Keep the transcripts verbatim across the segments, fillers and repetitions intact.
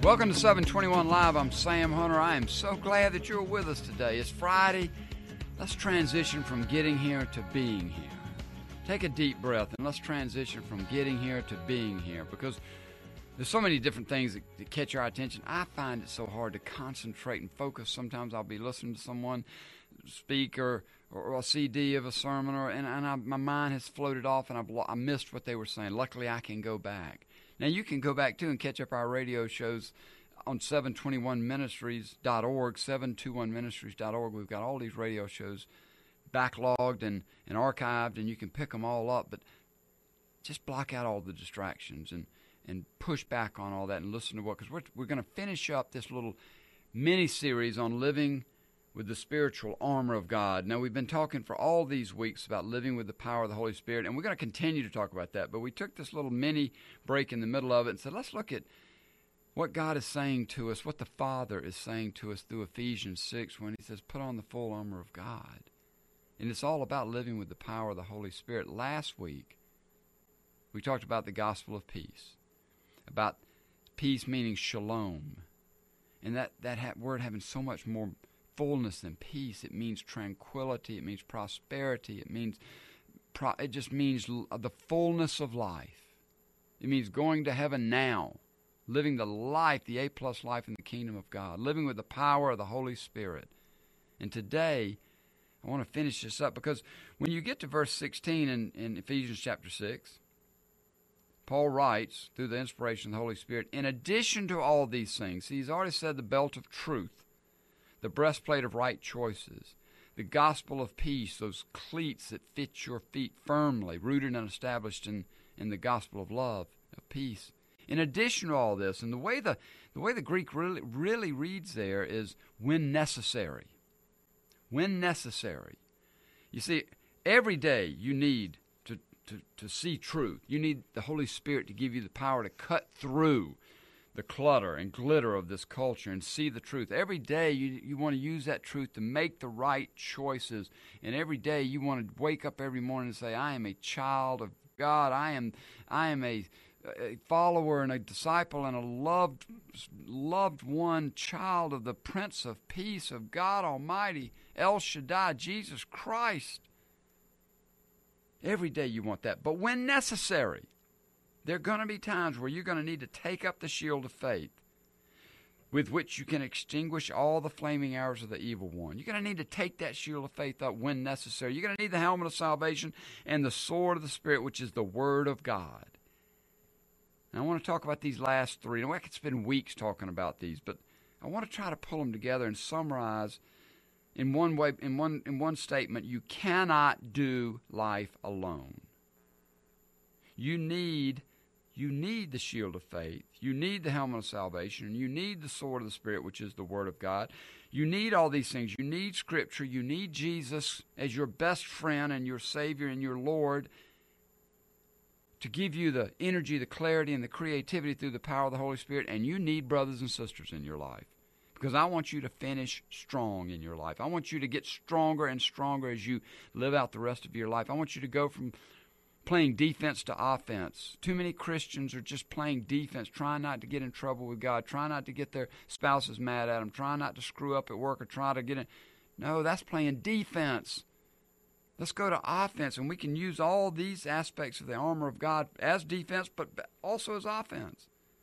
Welcome to seven twenty-one Live. I'm Sam Hunter. I am so glad that you're with us today. It's Friday. Let's transition from getting here to being here. Take a deep breath and let's transition from getting here to being here, because there's so many different things that, that catch our attention. I find it so hard to concentrate and focus. Sometimes I'll be listening to someone speak or, or a C D of a sermon, or and, and I, my mind has floated off and I've I missed what they were saying. Luckily, I can go back. Now, you can go back, too, and catch up our radio shows on seven twenty-one ministries dot org, seven twenty-one ministries dot org. We've got all these radio shows backlogged and, and archived, and you can pick them all up. But just block out all the distractions and, and push back on all that and listen to what, because we're, we're going to finish up this little mini-series on living with the spiritual armor of God. Now, we've been talking for all these weeks about living with the power of the Holy Spirit, and we're going to continue to talk about that. But we took this little mini break in the middle of it and said, let's look at what God is saying to us, what the Father is saying to us through Ephesians six when he says, put on the full armor of God. And it's all about living with the power of the Holy Spirit. Last week, we talked about the gospel of peace, about peace meaning shalom, and that, that ha- word having so much more fullness and peace. It means tranquility. It means prosperity. It means pro- it just means l- the fullness of life. It means going to heaven now, living the life, the A plus life in the kingdom of God, living with the power of the Holy Spirit. And today, I want to finish this up, because when you get to verse sixteen in, in Ephesians chapter six, Paul writes through the inspiration of the Holy Spirit, in addition to all these things, he's already said the belt of truth, the breastplate of right choices, the gospel of peace, those cleats that fit your feet firmly, rooted and established in, in the gospel of love, of peace. In addition to all this, and the way the, the way the Greek really, really reads there is when necessary. When necessary. You see, every day you need to, to, to see truth. You need the Holy Spirit to give you the power to cut through the clutter and glitter of this culture and see the truth. Every day you, you want to use that truth to make the right choices. And every day you want to wake up every morning and say, I am a child of God. I am I am a, a follower and a disciple and a loved, loved one, child of the Prince of Peace, of God Almighty, El Shaddai, Jesus Christ. Every day you want that. But when necessary, there are going to be times where you're going to need to take up the shield of faith with which you can extinguish all the flaming arrows of the evil one. You're going to need to take that shield of faith up when necessary. You're going to need the helmet of salvation and the sword of the Spirit, which is the Word of God. And I want to talk about these last three. Now, I could spend weeks talking about these, but I want to try to pull them together and summarize in one way, in one, in one statement. You cannot do life alone. You need You need the shield of faith. You need the helmet of salvation. You need the sword of the Spirit, which is the Word of God. You need all these things. You need Scripture. You need Jesus as your best friend and your Savior and your Lord to give you the energy, the clarity, and the creativity through the power of the Holy Spirit. And you need brothers and sisters in your life, because I want you to finish strong in your life. I want you to get stronger and stronger as you live out the rest of your life. I want you to go from playing defense to offense. Too many Christians are just playing defense, trying not to get in trouble with God, trying not to get their spouses mad at them, trying not to screw up at work or try to get in. No, that's playing defense. Let's go to offense, and we can use all these aspects of the armor of God as defense, but also as offense.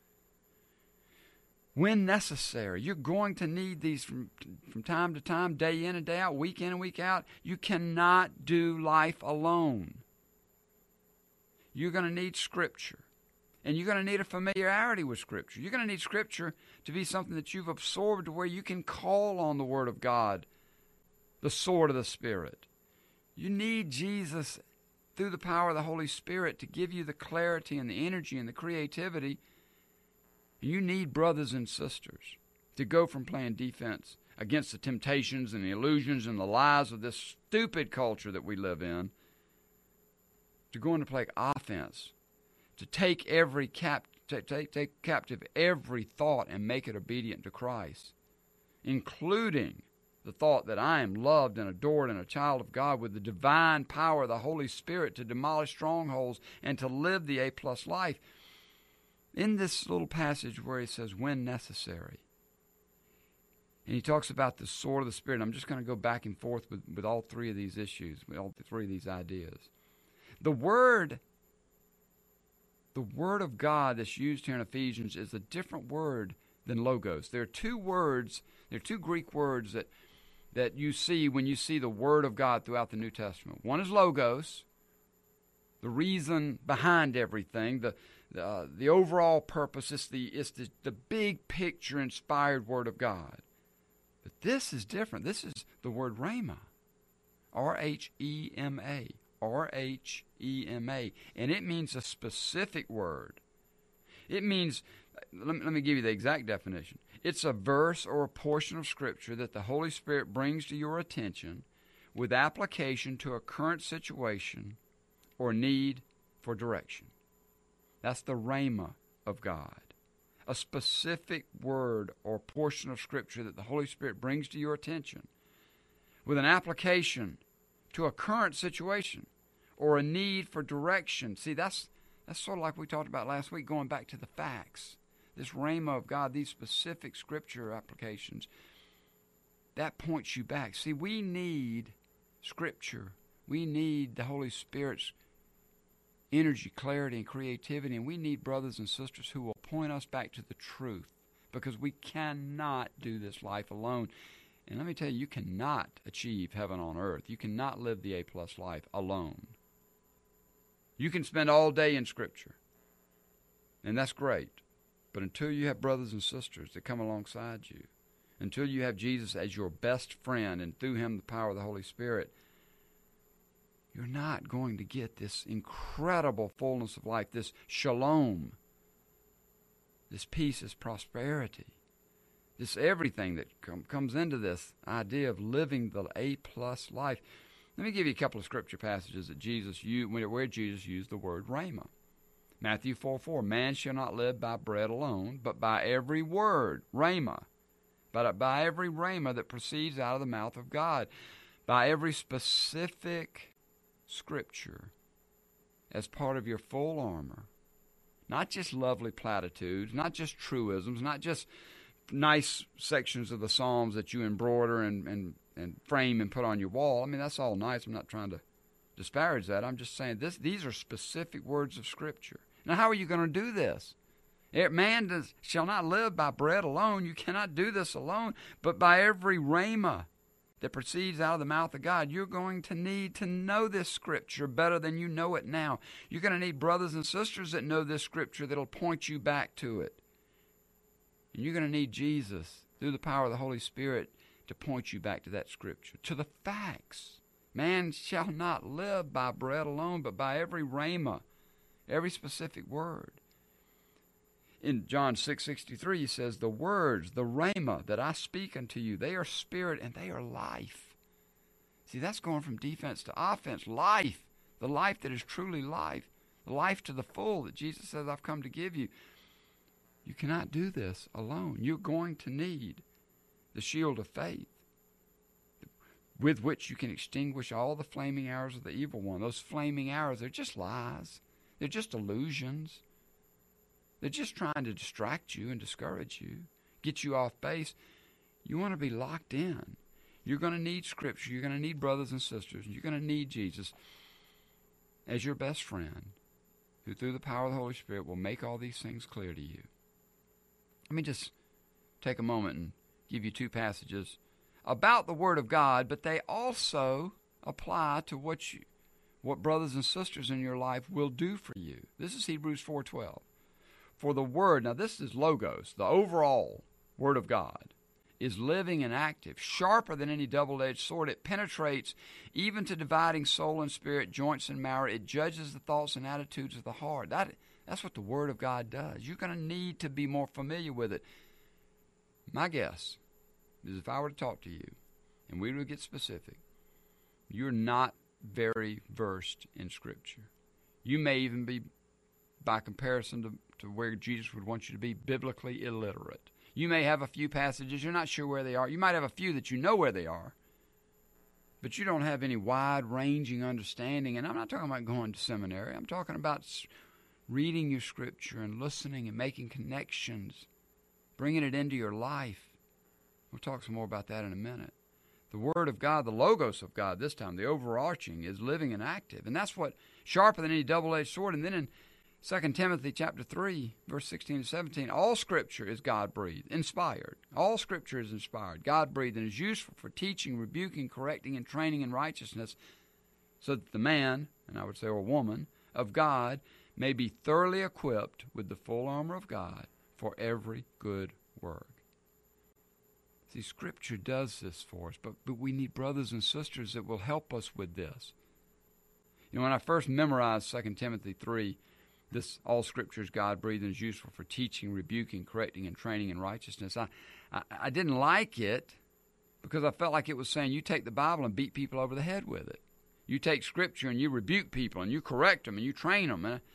When necessary, you're going to need these from, from time to time, day in and day out, week in and week out. You cannot do life alone. You're going to need Scripture. And you're going to need a familiarity with Scripture. You're going to need Scripture to be something that you've absorbed to where you can call on the Word of God, the sword of the Spirit. You need Jesus through the power of the Holy Spirit to give you the clarity and the energy and the creativity. You need brothers and sisters to go from playing defense against the temptations and the illusions and the lies of this stupid culture that we live in, to go into play offense, to take every cap, take, take, take captive every thought and make it obedient to Christ, including the thought that I am loved and adored and a child of God with the divine power of the Holy Spirit to demolish strongholds and to live the A-plus life. in this little passage where he says, when necessary, and he talks about the sword of the Spirit, I'm just going to go back and forth with, with all three of these issues, with all three of these ideas. The word, the word of God that's used here in Ephesians is a different word than logos. There are two words, there are two Greek words that, that you see when you see the word of God throughout the New Testament. One is logos, the reason behind everything, the uh, the overall purpose. It's the it's the, the big picture inspired word of God. But this is different. This is the word rhema, R H E M A, R H E M A, and it means a specific word. It means, let me, let me give you the exact definition. It's a verse or a portion of Scripture that the Holy Spirit brings to your attention with application to a current situation or need for direction. That's the rhema of God. A specific word or portion of Scripture that the Holy Spirit brings to your attention with an application to a current situation or a need for direction. See, that's that's sort of like we talked about last week, going back to the facts. This rhema of God, these specific Scripture applications, that points you back. See, we need Scripture. We need the Holy Spirit's energy, clarity, and creativity, and we need brothers and sisters who will point us back to the truth, because we cannot do this life alone. And let me tell you, you cannot achieve heaven on earth. You cannot live the A-plus life alone. You can spend all day in Scripture, and that's great. But until you have brothers and sisters that come alongside you, until you have Jesus as your best friend and through him the power of the Holy Spirit, you're not going to get this incredible fullness of life, this shalom, this peace, this prosperity, this everything that com- comes into this idea of living the A-plus life. Let me give you a couple of Scripture passages that Jesus used, where Jesus used the word rhema. Matthew four four, man shall not live by bread alone, but by every word, rhema, but by every rhema that proceeds out of the mouth of God, by every specific Scripture as part of your full armor. Not just lovely platitudes, not just truisms, not just nice sections of the Psalms that you embroider and, and, and frame and put on your wall. I mean, that's all nice. I'm not trying to disparage that. I'm just saying this. These are specific words of Scripture. Now, how are you going to do this? Man does, shall not live by bread alone. You cannot do this alone, but by every rhema that proceeds out of the mouth of God. You're going to need to know this Scripture better than you know it now. You're going to need brothers and sisters that know this Scripture that'll point you back to it. And you're going to need Jesus, through the power of the Holy Spirit, to point you back to that Scripture, to the facts. Man shall not live by bread alone, but by every rhema, every specific word. In John six sixty-three, he says, the words, the rhema that I speak unto you, they are spirit and they are life. See, that's going from defense to offense. Life, the life that is truly life, the life to the full that Jesus says I've come to give you. You cannot do this alone. You're going to need the shield of faith, with which you can extinguish all the flaming arrows of the evil one. Those flaming arrows, they're just lies. They're just illusions. They're just trying to distract you and discourage you, get you off base. You want to be locked in. You're going to need Scripture. You're going to need brothers and sisters. You're going to need Jesus as your best friend, who through the power of the Holy Spirit will make all these things clear to you. Let me just take a moment and give you two passages about the Word of God, but they also apply to what you, what brothers and sisters in your life will do for you. This is Hebrews four twelve. For the Word, now this is Logos, the overall Word of God, is living and active, sharper than any double-edged sword. It penetrates even to dividing soul and spirit, joints and marrow. It judges the thoughts and attitudes of the heart. That, that's what the Word of God does. You're going to need to be more familiar with it. My guess is if I were to talk to you, and we would get specific, you're not very versed in Scripture. You may even be, by comparison to, to where Jesus would want you to be, biblically illiterate. You may have a few passages, you're not sure where they are. You might have a few that you know where they are, but you don't have any wide-ranging understanding. And I'm not talking about going to seminary. I'm talking about reading your Scripture and listening and making connections, bringing it into your life. We'll talk some more about that in a minute. The Word of God, the Logos of God this time, the overarching, is living and active. And that's what, sharper than any double-edged sword. And then in Second Timothy chapter three, verse sixteen to seventeen, all Scripture is God-breathed, inspired. All Scripture is inspired, God-breathed, and is useful for teaching, rebuking, correcting, and training in righteousness, so that the man, and I would say or woman, of God may be thoroughly equipped with the full armor of God for every good work. See, Scripture does this for us, but, but we need brothers and sisters that will help us with this. You know, when I first memorized Second Timothy three, this all Scripture is God-breathed and is useful for teaching, rebuking, correcting, and training in righteousness, I, I, I didn't like it because I felt like it was saying you take the Bible and beat people over the head with it. You take Scripture and you rebuke people and you correct them and you train them. And,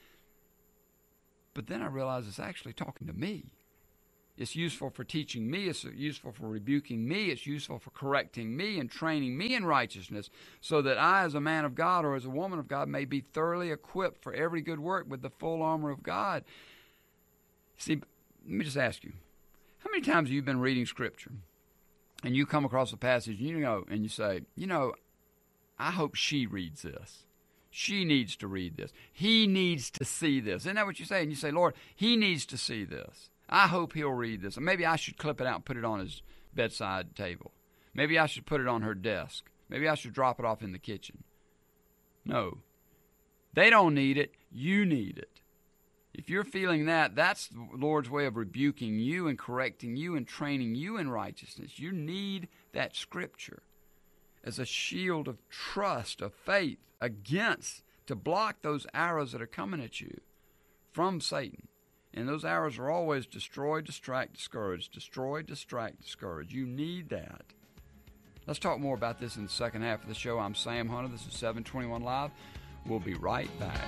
but then I realized it's actually talking to me. It's useful for teaching me. It's useful for rebuking me. It's useful for correcting me and training me in righteousness, so that I, as a man of God or as a woman of God, may be thoroughly equipped for every good work with the full armor of God. See, let me just ask you, how many times have you been reading Scripture and you come across a passage and you know, and you say, you know, I hope she reads this. She needs to read this. He needs to see this. Isn't that what you say? And you say, Lord, he needs to see this. I hope he'll read this. Maybe I should clip it out and put it on his bedside table. Maybe I should put it on her desk. Maybe I should drop it off in the kitchen. No. They don't need it. You need it. If you're feeling that, that's the Lord's way of rebuking you and correcting you and training you in righteousness. You need that Scripture as a shield of trust, of faith, against, to block those arrows that are coming at you from Satan. And those arrows are always destroy, distract, discourage. Destroy, distract, discourage. You need that. Let's talk more about this in the second half of the show. I'm Sam Hunter. This is seven twenty-one Live. We'll be right back.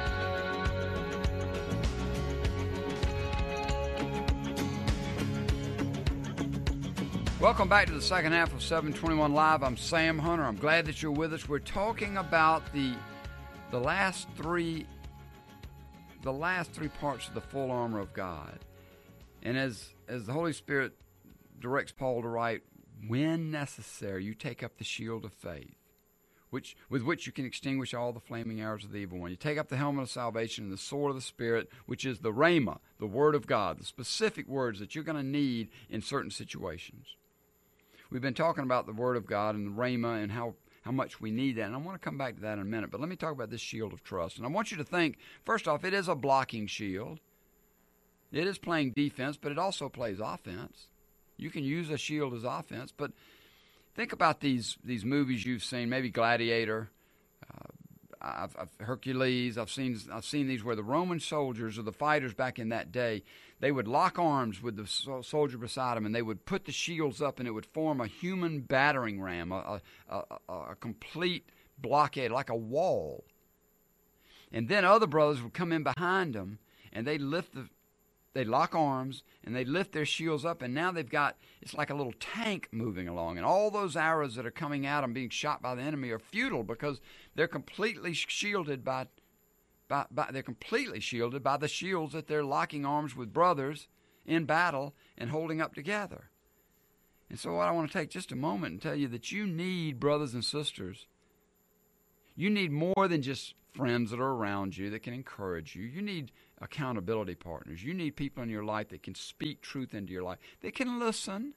Welcome back to the second half of seven twenty-one Live. I'm Sam Hunter. I'm glad that you're with us. We're talking about the the last three the last three parts of the full armor of God. And as as the Holy Spirit directs Paul to write, when necessary, you take up the shield of faith, which with which you can extinguish all the flaming arrows of the evil one. You take up the helmet of salvation and the sword of the Spirit, which is the rhema, the word of God, the specific words that you're going to need in certain situations. We've been talking about the word of God and the rhema and how how much we need that. And I want to come back to that in a minute. But let me talk about this shield of trust. And I want you to think, first off, it is a blocking shield. It is playing defense, but it also plays offense. You can use a shield as offense. But think about these these movies you've seen, maybe Gladiator, uh, I've, I've, Hercules. I've seen I've seen these where the Roman soldiers or the fighters back in that day, they would lock arms with the soldier beside them, and they would put the shields up, and it would form a human battering ram, a, a, a, a complete blockade, like a wall. And then other brothers would come in behind them, and they'd lift the, they'd lock arms, and they'd lift their shields up, and now they've got, it's like a little tank moving along, and all those arrows that are coming at them, being shot by the enemy, are futile because they're completely shielded by By, by, they're completely shielded by the shields that they're locking arms with brothers in battle and holding up together. And so what I want to take just a moment and tell you that you need brothers and sisters. You need more than just friends that are around you that can encourage you. You need accountability partners. You need people in your life that can speak truth into your life. They can listen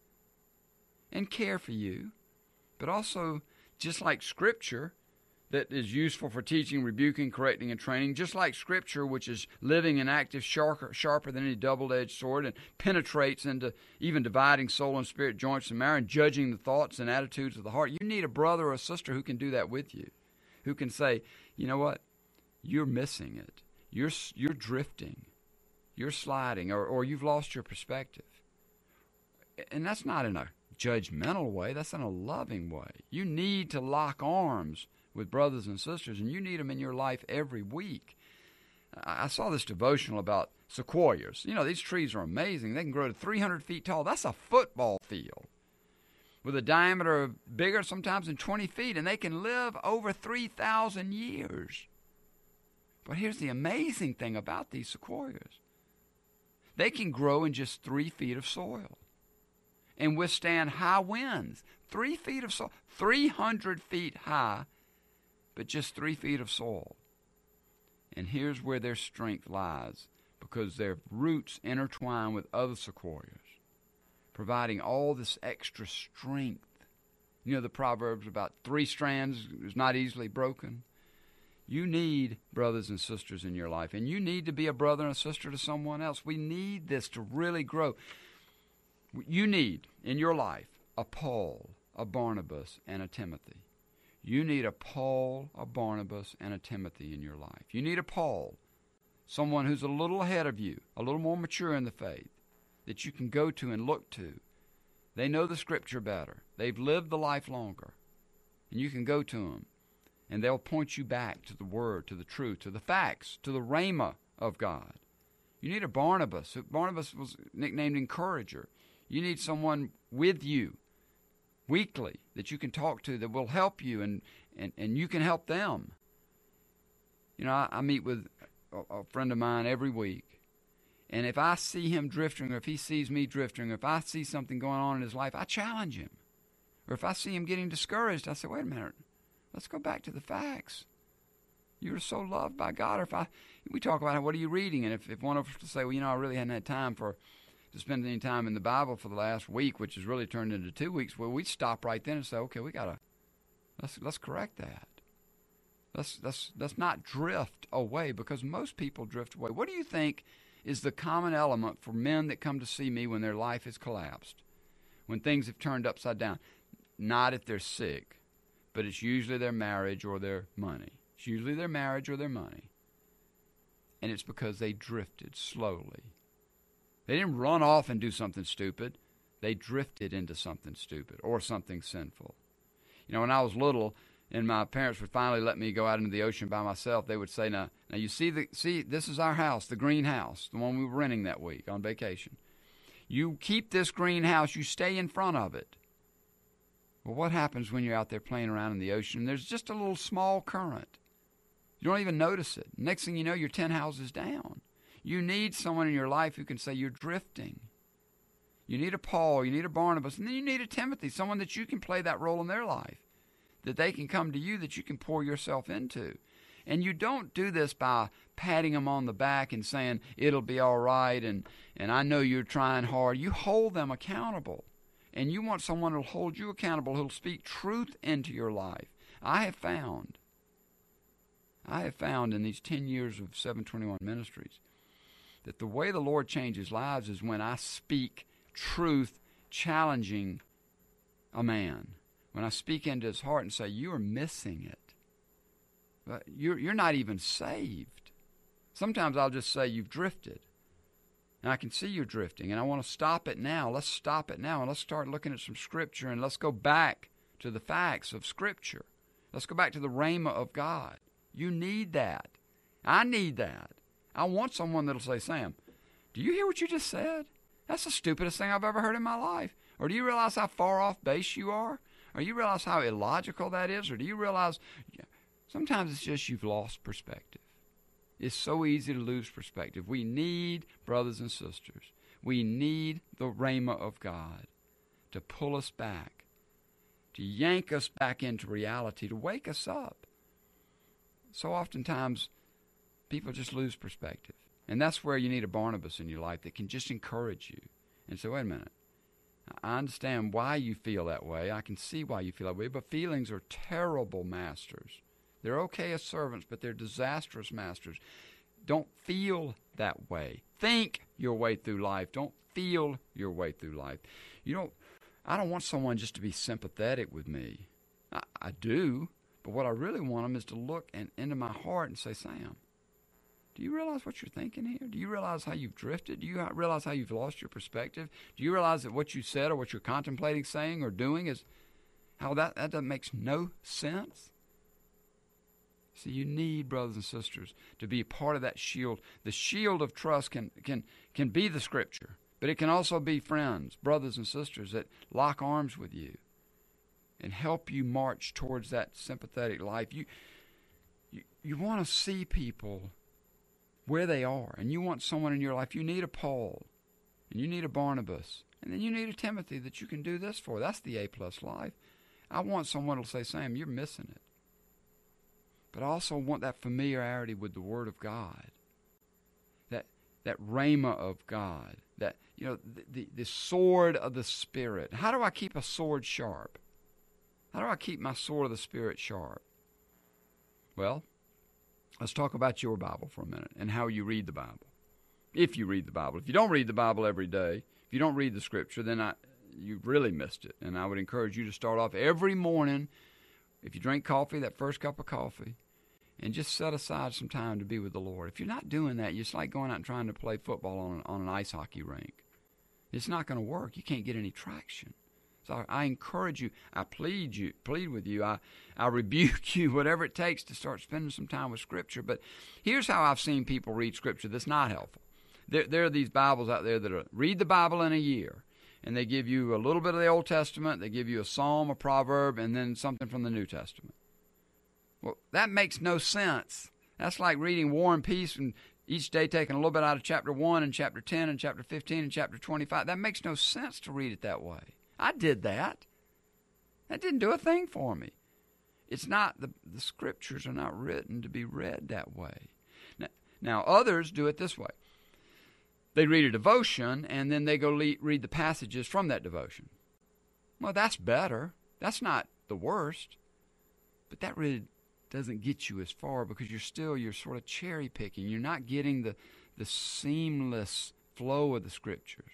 and care for you, but also, just like Scripture, that is useful for teaching, rebuking, correcting, and training, just like Scripture, which is living and active, sharper, sharper than any double-edged sword, and penetrates into even dividing soul and spirit, joints and marrow, and judging the thoughts and attitudes of the heart. You need a brother or a sister who can do that with you, who can say, you know what, you're missing it. You're you're drifting. You're sliding, or, or you've lost your perspective. And that's not in a judgmental way. That's in a loving way. You need to lock arms with brothers and sisters, and you need them in your life every week. I saw this devotional about sequoias. You know, these trees are amazing. They can grow to three hundred feet tall. That's a football field with a diameter of bigger sometimes than twenty feet, and they can live over three thousand years. But here's the amazing thing about these sequoias. They can grow in just three feet of soil and withstand high winds. Three feet of soil, three hundred feet high, but just three feet of soil. And here's where their strength lies, because their roots intertwine with other sequoias, providing all this extra strength. You know the Proverbs about three strands is not easily broken. You need brothers and sisters in your life, and you need to be a brother and a sister to someone else. We need this to really grow. You need, in your life, a Paul, a Barnabas, and a Timothy. You need a Paul, a Barnabas, and a Timothy in your life. You need a Paul, someone who's a little ahead of you, a little more mature in the faith, that you can go to and look to. They know the Scripture better. They've lived the life longer. And you can go to them, and they'll point you back to the Word, to the truth, to the facts, to the rhema of God. You need a Barnabas. Barnabas was nicknamed Encourager. You need someone with you weekly that you can talk to that will help you, and, and, and you can help them. You know, I, I meet with a, a friend of mine every week, and if I see him drifting, or if he sees me drifting, or if I see something going on in his life, I challenge him. Or if I see him getting discouraged, I say, wait a minute, let's go back to the facts. You're so loved by God. Or if I, we talk about what are you reading, and if, if one of us to say, well, you know, I really hadn't had time for to spend any time in the Bible for the last week, which has really turned into two weeks, well, we'd stop right then and say, okay, we gotta let's let's correct that. Let's let's let's not drift away, because most people drift away. What do you think is the common element for men that come to see me when their life has collapsed, when things have turned upside down? Not if they're sick, but it's usually their marriage or their money. It's usually their marriage or their money. And it's because they drifted slowly. They didn't run off and do something stupid. They drifted into something stupid or something sinful. You know, when I was little and my parents would finally let me go out into the ocean by myself, they would say, now, now you see, the see, this is our house, the green house, the one we were renting that week on vacation. You keep this green house, you stay in front of it. Well, what happens when you're out there playing around in the ocean and there's just a little small current? You don't even notice it. Next thing you know, you're ten houses down. You need someone in your life who can say you're drifting. You need a Paul, you need a Barnabas, and then you need a Timothy, someone that you can play that role in their life, that they can come to you, that you can pour yourself into. And you don't do this by patting them on the back and saying, it'll be all right, and, and I know you're trying hard. You hold them accountable. And you want someone who'll hold you accountable, who'll speak truth into your life. I have found, I have found in these ten years of seven twenty-one Ministries, that the way the Lord changes lives is when I speak truth challenging a man. When I speak into his heart and say, you are missing it. You're, you're not even saved. Sometimes I'll just say, you've drifted. And I can see you're drifting, and I want to stop it now. Let's stop it now, and let's start looking at some Scripture, and let's go back to the facts of Scripture. Let's go back to the rhema of God. You need that. I need that. I want someone that'll say, Sam, do you hear what you just said? That's the stupidest thing I've ever heard in my life. Or do you realize how far off base you are? Or do you realize how illogical that is? Or do you realize sometimes it's just you've lost perspective. It's so easy to lose perspective. We need brothers and sisters. We need the rhema of God to pull us back, to yank us back into reality, to wake us up. So oftentimes, people just lose perspective. And that's where you need a Barnabas in your life that can just encourage you and say, wait a minute, I understand why you feel that way. I can see why you feel that way, but feelings are terrible masters. They're okay as servants, but they're disastrous masters. Don't feel that way. Think your way through life. Don't feel your way through life. You don't, I don't want someone just to be sympathetic with me. I, I do, but what I really want them is to look and, into my heart and say, Sam, do you realize what you're thinking here? Do you realize how you've drifted? Do you realize how you've lost your perspective? Do you realize that what you said or what you're contemplating saying or doing is how that, that makes no sense? See, you need, brothers and sisters, to be part of that shield. The shield of trust can, can, can be the Scripture, but it can also be friends, brothers and sisters that lock arms with you and help you march towards that sympathetic life. You, you you want to see people where they are, and you want someone in your life. You need a Paul, and you need a Barnabas, and then you need a Timothy that you can do this for. That's the A-plus life. I want someone to say, Sam, you're missing it. But I also want that familiarity with the Word of God, that that rhema of God, that, you know, the, the, the sword of the Spirit. How do I keep a sword sharp? How do I keep my sword of the Spirit sharp? Well, let's talk about your Bible for a minute and how you read the Bible. If you read the Bible. If you don't read the Bible every day, if you don't read the Scripture, then I, you've really missed it. And I would encourage you to start off every morning, if you drink coffee, that first cup of coffee, and just set aside some time to be with the Lord. If you're not doing that, it's like going out and trying to play football on an, on an ice hockey rink. It's not going to work. You can't get any traction. So I encourage you, I plead you, plead with you, I, I rebuke you, whatever it takes to start spending some time with Scripture. But here's how I've seen people read Scripture that's not helpful. There, there are these Bibles out there that are, read the Bible in a year, and they give you a little bit of the Old Testament, they give you a psalm, a proverb, and then something from the New Testament. Well, that makes no sense. That's like reading War and Peace and each day taking a little bit out of chapter one and chapter ten and chapter fifteen and chapter twenty-five. That makes no sense to read it that way. I did that. That didn't do a thing for me. It's not, the, the Scriptures are not written to be read that way. Now, now, others do it this way. They read a devotion, and then they go le- read the passages from that devotion. Well, that's better. That's not the worst. But that really doesn't get you as far because you're still, you're sort of cherry picking. You're not getting the, the seamless flow of the Scriptures.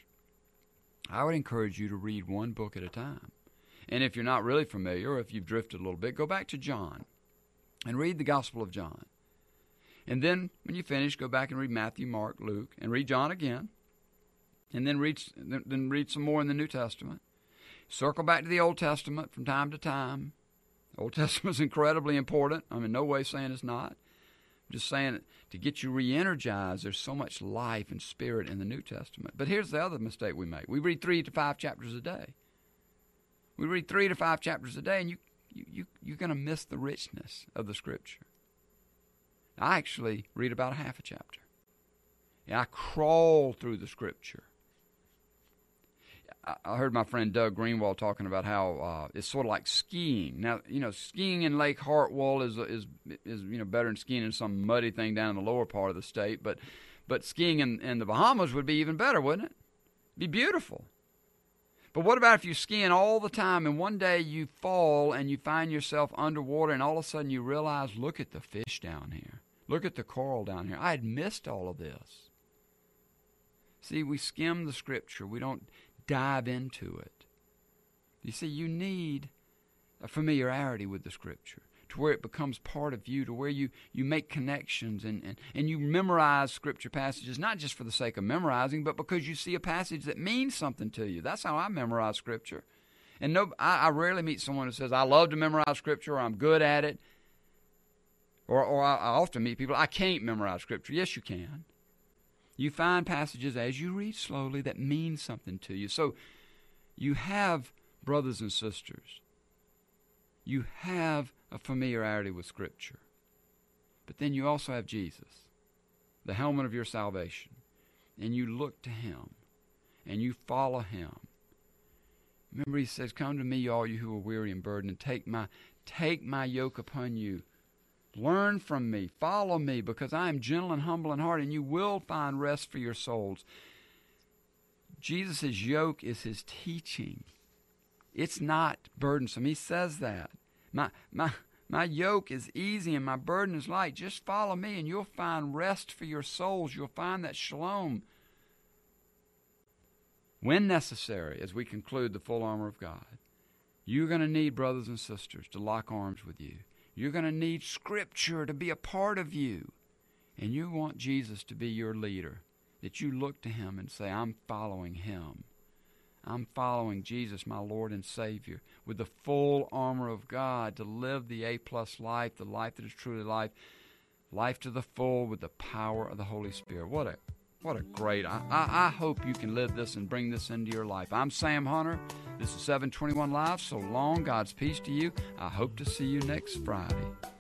I would encourage you to read one book at a time. And if you're not really familiar, or if you've drifted a little bit, go back to John and read the Gospel of John. And then when you finish, go back and read Matthew, Mark, Luke, and read John again. And then read, then read some more in the New Testament. Circle back to the Old Testament from time to time. The Old Testament is incredibly important. I'm in no way saying it's not. I'm just saying that to get you re-energized, there's so much life and spirit in the New Testament. But here's the other mistake we make. We read three to five chapters a day. We read three to five chapters a day, and you, you, you, you're going to miss the richness of the Scripture. I actually read about a half a chapter. And I crawl through the Scripture. I heard my friend Doug Greenwald talking about how uh, it's sort of like skiing. Now, you know, skiing in Lake Hartwell is is is you know better than skiing in some muddy thing down in the lower part of the state. But but skiing in, in the Bahamas would be even better, wouldn't it? It'd be beautiful. But what about if you're skiing all the time and one day you fall and you find yourself underwater and all of a sudden you realize, look at the fish down here. Look at the coral down here. I had missed all of this. See, we skim the Scripture. We don't dive into it. You see, you need a familiarity with the Scripture to where it becomes part of you, to where you, you make connections and, and, and you memorize Scripture passages, not just for the sake of memorizing, but because you see a passage that means something to you. That's how I memorize Scripture. And no, I, I rarely meet someone who says, I love to memorize Scripture, or I'm good at it. Or, or I, I often meet people, I can't memorize Scripture. Yes, you can. You find passages as you read slowly that mean something to you. So you have brothers and sisters. You have a familiarity with Scripture. But then you also have Jesus, the helmet of your salvation. And you look to Him. And you follow Him. Remember, He says, come to me, all you who are weary and burdened, and take my, take my yoke upon you. Learn from me, follow me, because I am gentle and humble in heart, and you will find rest for your souls. Jesus' yoke is His teaching. It's not burdensome. He says that. My, my, my yoke is easy and my burden is light. Just follow me and you'll find rest for your souls. You'll find that shalom. When necessary, as we conclude the full armor of God, you're going to need brothers and sisters to lock arms with you. You're going to need Scripture to be a part of you. And you want Jesus to be your leader, that you look to Him and say, I'm following Him. I'm following Jesus, my Lord and Savior, with the full armor of God to live the A-plus life, the life that is truly life, life to the full with the power of the Holy Spirit. What a what a great, I, I, I hope you can live this and bring this into your life. I'm Sam Hunter. This is seven twenty-one Live. So long. God's peace to you. I hope to see you next Friday.